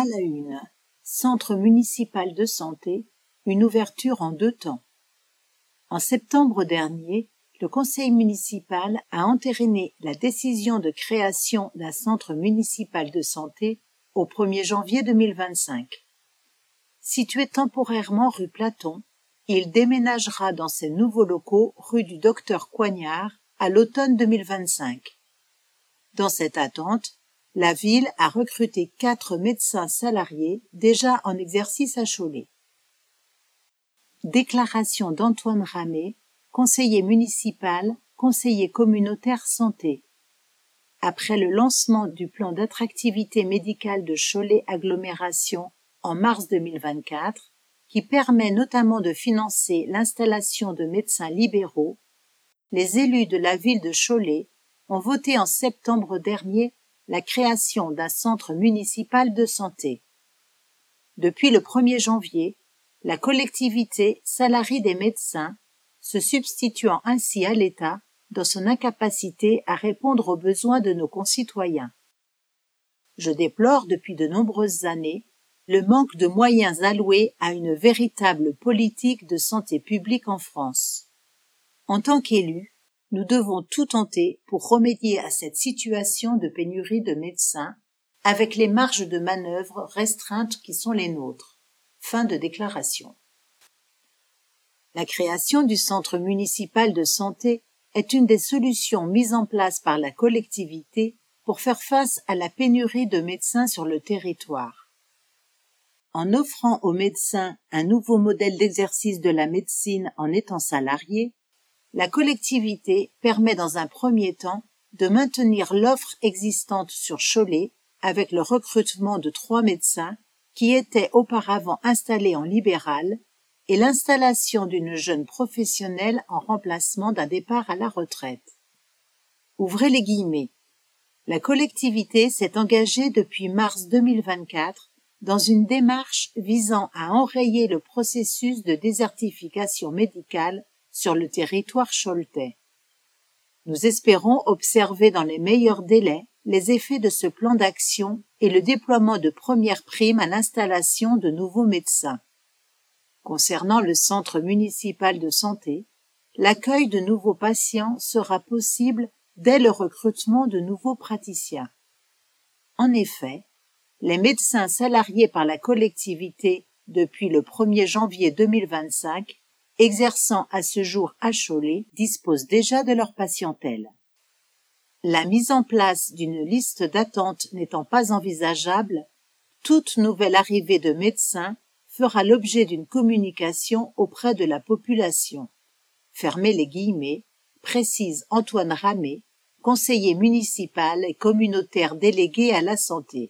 À la une, Centre municipal de santé, une ouverture en 2 temps. En septembre dernier, le conseil municipal a entériné la décision de création d'un centre municipal de santé au 1er janvier 2025. Situé temporairement rue Platon, il déménagera dans ses nouveaux locaux rue du Docteur Coignard à l'automne 2025. Dans cette attente, la ville a recruté 4 médecins salariés déjà en exercice à Cholet. Déclaration d'Antoine Ramé, conseiller municipal, conseiller communautaire santé. Après le lancement du plan d'attractivité médicale de Cholet Agglomération en mars 2024, qui permet notamment de financer l'installation de médecins libéraux, les élus de la ville de Cholet ont voté en septembre dernier la création d'un centre municipal de santé. Depuis le 1er janvier, la collectivité salarie des médecins, se substituant ainsi à l'État dans son incapacité à répondre aux besoins de nos concitoyens. Je déplore depuis de nombreuses années le manque de moyens alloués à une véritable politique de santé publique en France. En tant qu'élus, nous devons tout tenter pour remédier à cette situation de pénurie de médecins avec les marges de manœuvre restreintes qui sont les nôtres. Fin de déclaration. La création du centre municipal de santé est une des solutions mises en place par la collectivité pour faire face à la pénurie de médecins sur le territoire. En offrant aux médecins un nouveau modèle d'exercice de la médecine en étant salariés, la collectivité permet dans un premier temps de maintenir l'offre existante sur Cholet avec le recrutement de 3 médecins qui étaient auparavant installés en libéral et l'installation d'une jeune professionnelle en remplacement d'un départ à la retraite. Ouvrez les guillemets. La collectivité s'est engagée depuis mars 2024 dans une démarche visant à enrayer le processus de désertification médicale sur le territoire choletais. Nous espérons observer dans les meilleurs délais les effets de ce plan d'action et le déploiement de premières primes à l'installation de nouveaux médecins. Concernant le centre municipal de santé, l'accueil de nouveaux patients sera possible dès le recrutement de nouveaux praticiens. En effet, les médecins salariés par la collectivité depuis le 1er janvier 2025 exerçant à ce jour à Cholet disposent déjà de leur patientèle. La mise en place d'une liste d'attente n'étant pas envisageable, toute nouvelle arrivée de médecins fera l'objet d'une communication auprès de la population. Fermez les guillemets, précise Antoine Ramé, conseiller municipal et communautaire délégué à la santé.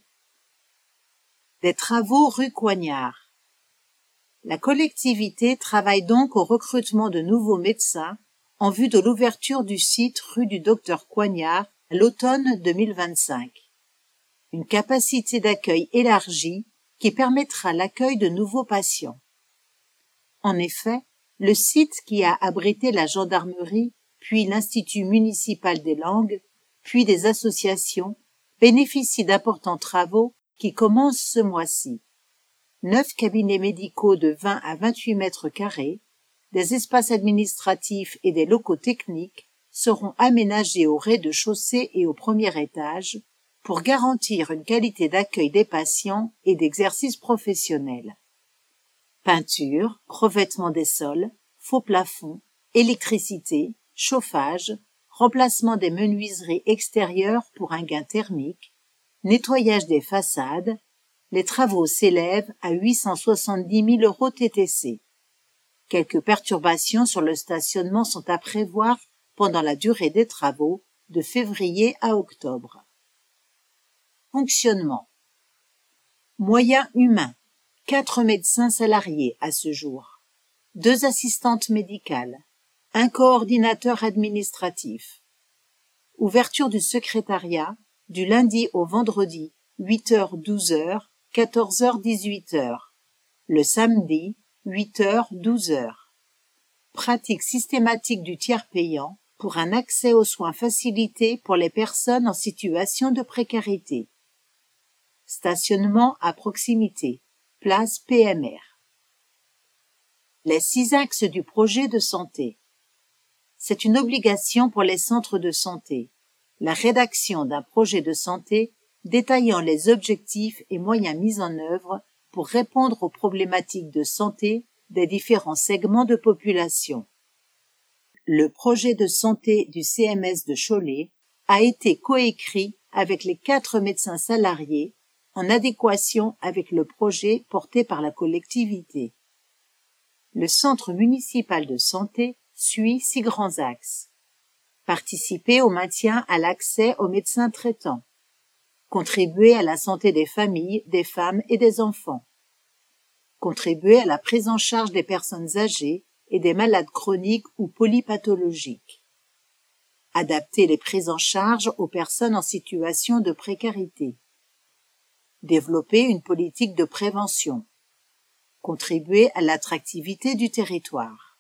Des travaux rue Coignard. La collectivité travaille donc au recrutement de nouveaux médecins en vue de l'ouverture du site rue du Docteur Coignard à l'automne 2025. Une capacité d'accueil élargie qui permettra l'accueil de nouveaux patients. En effet, le site qui a abrité la gendarmerie, puis l'Institut municipal des langues, puis des associations, bénéficie d'importants travaux qui commencent ce mois-ci. 9 cabinets médicaux de 20 à 28 mètres carrés, des espaces administratifs et des locaux techniques seront aménagés au rez-de-chaussée et au premier étage pour garantir une qualité d'accueil des patients et d'exercice professionnel. Peinture, revêtement des sols, faux plafonds, électricité, chauffage, remplacement des menuiseries extérieures pour un gain thermique, nettoyage des façades. Les travaux s'élèvent à 870 000 € TTC. Quelques perturbations sur le stationnement sont à prévoir pendant la durée des travaux, de février à octobre. Fonctionnement. Moyens humains. 4 médecins salariés à ce jour. 2 assistantes médicales. 1 coordinateur administratif. Ouverture du secrétariat du lundi au vendredi, 8h-12h, 14h-18h. Le samedi, 8h-12h. Pratique systématique du tiers payant pour un accès aux soins facilité pour les personnes en situation de précarité. Stationnement à proximité. Place PMR. Les 6 axes du projet de santé. C'est une obligation pour les centres de santé. La rédaction d'un projet de santé détaillant les objectifs et moyens mis en œuvre pour répondre aux problématiques de santé des différents segments de population. Le projet de santé du CMS de Cholet a été coécrit avec les 4 médecins salariés en adéquation avec le projet porté par la collectivité. Le centre municipal de santé suit 6 grands axes. Participer au maintien à l'accès aux médecins traitants. Contribuer à la santé des familles, des femmes et des enfants. Contribuer à la prise en charge des personnes âgées et des malades chroniques ou polypathologiques. Adapter les prises en charge aux personnes en situation de précarité. Développer une politique de prévention. Contribuer à l'attractivité du territoire.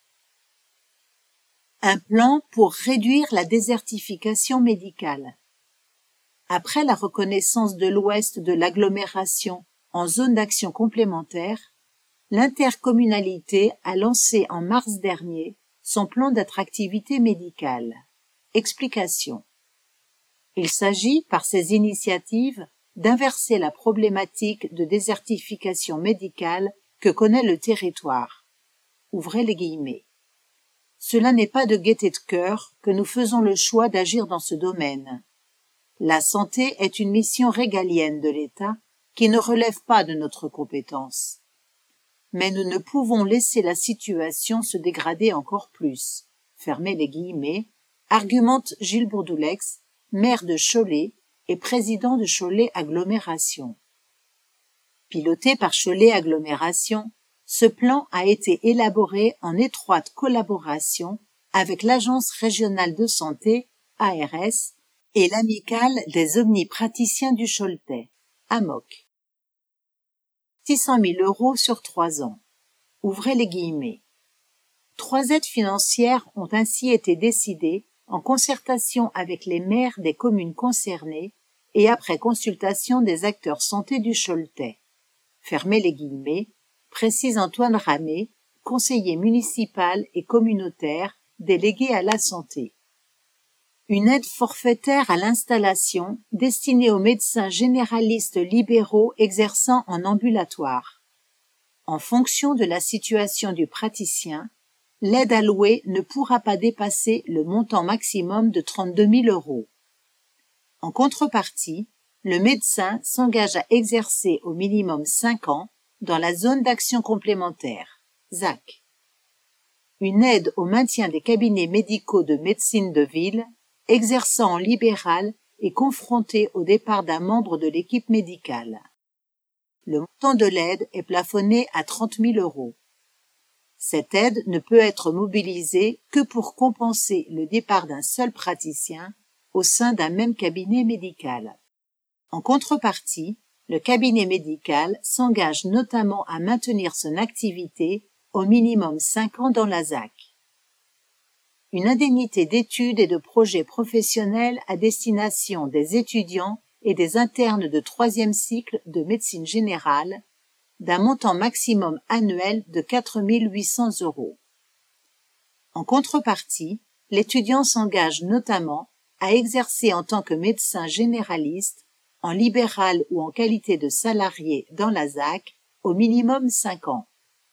Un plan pour réduire la désertification médicale. Après la reconnaissance de l'ouest de l'agglomération en zone d'action complémentaire, l'intercommunalité a lancé en mars dernier son plan d'attractivité médicale. Explication. Il s'agit, par ces initiatives, d'inverser la problématique de désertification médicale que connaît le territoire. Ouvrez les guillemets. Cela n'est pas de gaieté de cœur que nous faisons le choix d'agir dans ce domaine. La santé est une mission régalienne de l'État qui ne relève pas de notre compétence. Mais nous ne pouvons laisser la situation se dégrader encore plus. Fermez les guillemets, argumente Gilles Bourdoulex, maire de Cholet et président de Cholet Agglomération. Piloté par Cholet Agglomération, ce plan a été élaboré en étroite collaboration avec l'Agence régionale de santé, ARS, et l'Amicale des omnipraticiens du Choletais, AMOC. 600 000 € sur 3 ans. Ouvrez les guillemets. 3 aides financières ont ainsi été décidées en concertation avec les maires des communes concernées et après consultation des acteurs santé du Choletais. Fermez les guillemets, précise Antoine Ramé, conseiller municipal et communautaire délégué à la santé. Une aide forfaitaire à l'installation destinée aux médecins généralistes libéraux exerçant en ambulatoire. En fonction de la situation du praticien, l'aide allouée ne pourra pas dépasser le montant maximum de 32 000 €. En contrepartie, le médecin s'engage à exercer au minimum 5 ans dans la zone d'action complémentaire, ZAC. Une aide au maintien des cabinets médicaux de médecine de ville, exerçant en libéral et confronté au départ d'un membre de l'équipe médicale. Le montant de l'aide est plafonné à 30 000 €. Cette aide ne peut être mobilisée que pour compenser le départ d'un seul praticien au sein d'un même cabinet médical. En contrepartie, le cabinet médical s'engage notamment à maintenir son activité au minimum 5 ans dans la ZAC. Une indemnité d'études et de projets professionnels à destination des étudiants et des internes de 3e cycle de médecine générale, d'un montant maximum annuel de 4 800 €. En contrepartie, l'étudiant s'engage notamment à exercer en tant que médecin généraliste, en libéral ou en qualité de salarié dans la ZAC, au minimum 5 ans.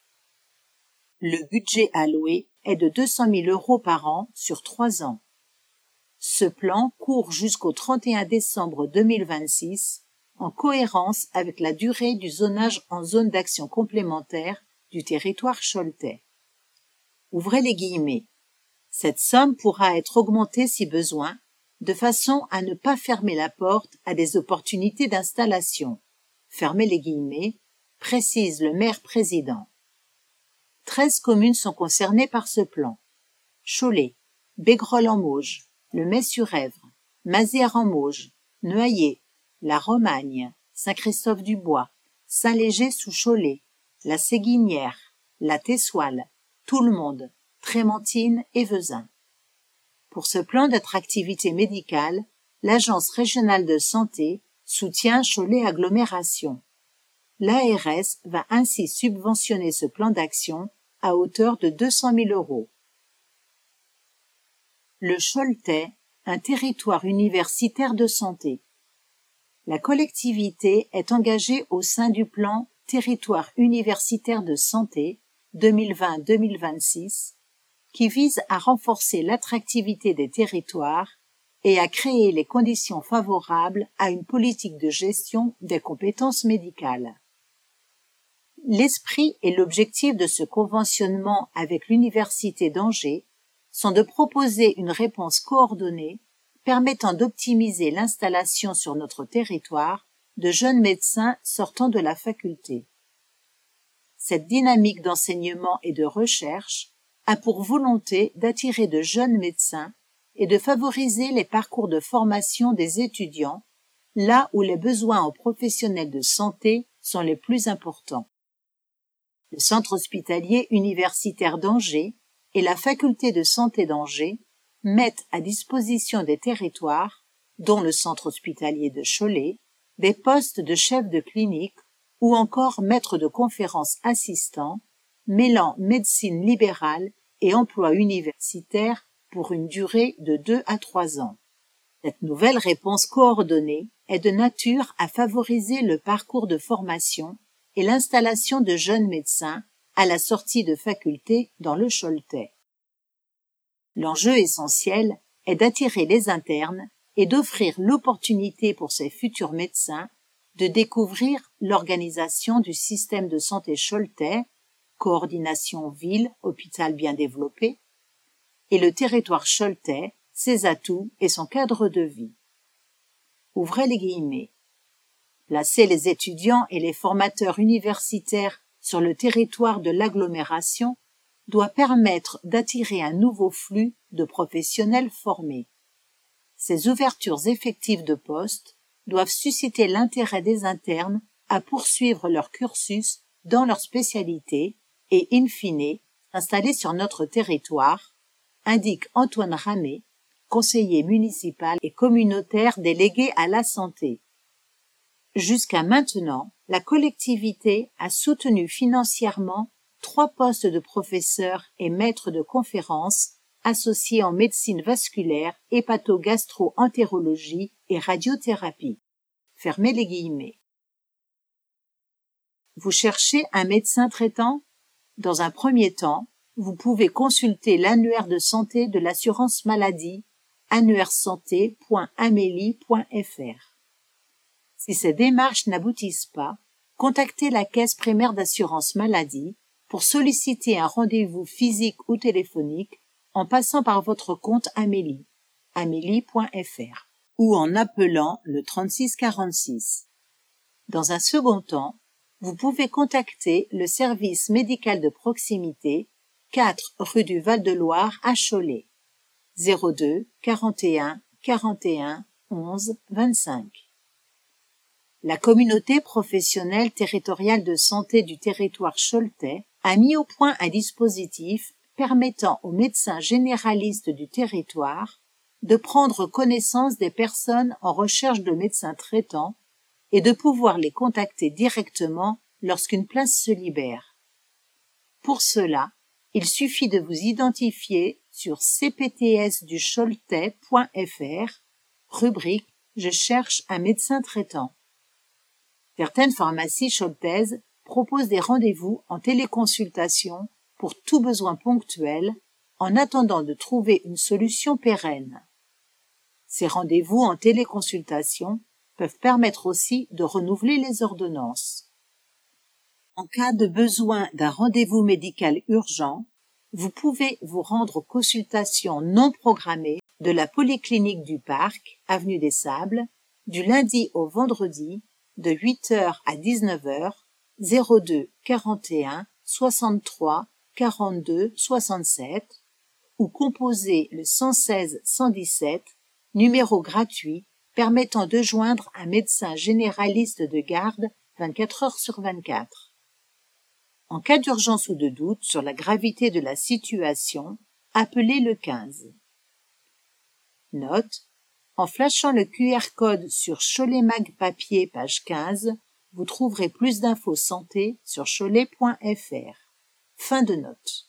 Le budget alloué est de 200 000 € par an sur 3 ans. Ce plan court jusqu'au 31 décembre 2026, en cohérence avec la durée du zonage en zone d'action complémentaire du territoire choletais. Ouvrez les guillemets. Cette somme pourra être augmentée si besoin, de façon à ne pas fermer la porte à des opportunités d'installation. Fermez les guillemets, précise le maire-président. 13 communes sont concernées par ce plan. Cholet, Bégrolles-en-Mauges, Le May-sur-Èvre, Mazères-en-Mauges, Noyers, La Romagne, Saint-Christophe-du-Bois, Saint-Léger-sous-Cholet, La Séguinière, La Tessoile, Tout-le-Monde, Trémentine et Vezin. Pour ce plan d'attractivité médicale, l'Agence régionale de santé Soutien Cholet Agglomération. L'ARS va ainsi subventionner ce plan d'action à hauteur de 200 000 €. Le Choletais, un territoire universitaire de santé. La collectivité est engagée au sein du plan Territoire universitaire de santé 2020-2026 qui vise à renforcer l'attractivité des territoires et à créer les conditions favorables à une politique de gestion des compétences médicales. L'esprit et l'objectif de ce conventionnement avec l'Université d'Angers sont de proposer une réponse coordonnée permettant d'optimiser l'installation sur notre territoire de jeunes médecins sortant de la faculté. Cette dynamique d'enseignement et de recherche a pour volonté d'attirer de jeunes médecins et de favoriser les parcours de formation des étudiants là où les besoins en professionnels de santé sont les plus importants. Le Centre hospitalier universitaire d'Angers et la Faculté de santé d'Angers mettent à disposition des territoires, dont le Centre hospitalier de Cholet, des postes de chef de clinique ou encore maître de conférences assistants, mêlant médecine libérale et emploi universitaire pour une durée de 2 à 3 ans. Cette nouvelle réponse coordonnée est de nature à favoriser le parcours de formation et l'installation de jeunes médecins à la sortie de faculté dans le Choletais. L'enjeu essentiel est d'attirer les internes et d'offrir l'opportunité pour ces futurs médecins de découvrir l'organisation du système de santé choletais, coordination ville-hôpital bien développé, et le territoire choletais, ses atouts et son cadre de vie. Ouvrez les guillemets. Placer les étudiants et les formateurs universitaires sur le territoire de l'agglomération doit permettre d'attirer un nouveau flux de professionnels formés. Ces ouvertures effectives de postes doivent susciter l'intérêt des internes à poursuivre leur cursus dans leur spécialité et, in fine, s'installer sur notre territoire, indique Antoine Ramé, conseiller municipal et communautaire délégué à la santé. Jusqu'à maintenant, la collectivité a soutenu financièrement 3 postes de professeurs et maîtres de conférences associés en médecine vasculaire, hépato-gastro-entérologie et radiothérapie. Fermez les guillemets. Vous cherchez un médecin traitant? Dans un premier temps, vous pouvez consulter l'annuaire de santé de l'assurance maladie annuairesanté.amelie.fr. Si ces démarches n'aboutissent pas, contactez la caisse primaire d'assurance maladie pour solliciter un rendez-vous physique ou téléphonique en passant par votre compte Amélie, amelie.fr, ou en appelant le 3646. Dans un second temps, vous pouvez contacter le service médical de proximité 4 rue du Val-de-Loire à Cholet, 02 41 41 11 25. La communauté professionnelle territoriale de santé du territoire choletais a mis au point un dispositif permettant aux médecins généralistes du territoire de prendre connaissance des personnes en recherche de médecins traitants et de pouvoir les contacter directement lorsqu'une place se libère. Pour cela, il suffit de vous identifier sur cptsducholetais.fr, rubrique « Je cherche un médecin traitant ». Certaines pharmacies choletaises proposent des rendez-vous en téléconsultation pour tout besoin ponctuel en attendant de trouver une solution pérenne. Ces rendez-vous en téléconsultation peuvent permettre aussi de renouveler les ordonnances. En cas de besoin d'un rendez-vous médical urgent, vous pouvez vous rendre aux consultations non programmées de la Polyclinique du Parc, avenue des Sables, du lundi au vendredi, de 8h à 19h, 02 41 63 42 67, ou composez le 116 117, numéro gratuit permettant de joindre un médecin généraliste de garde 24 heures sur 24. En cas d'urgence ou de doute sur la gravité de la situation, appelez le 15. Note: En flashant le QR code sur Cholet Mag Papier, page 15, vous trouverez plus d'infos santé sur cholet.fr. Fin de note.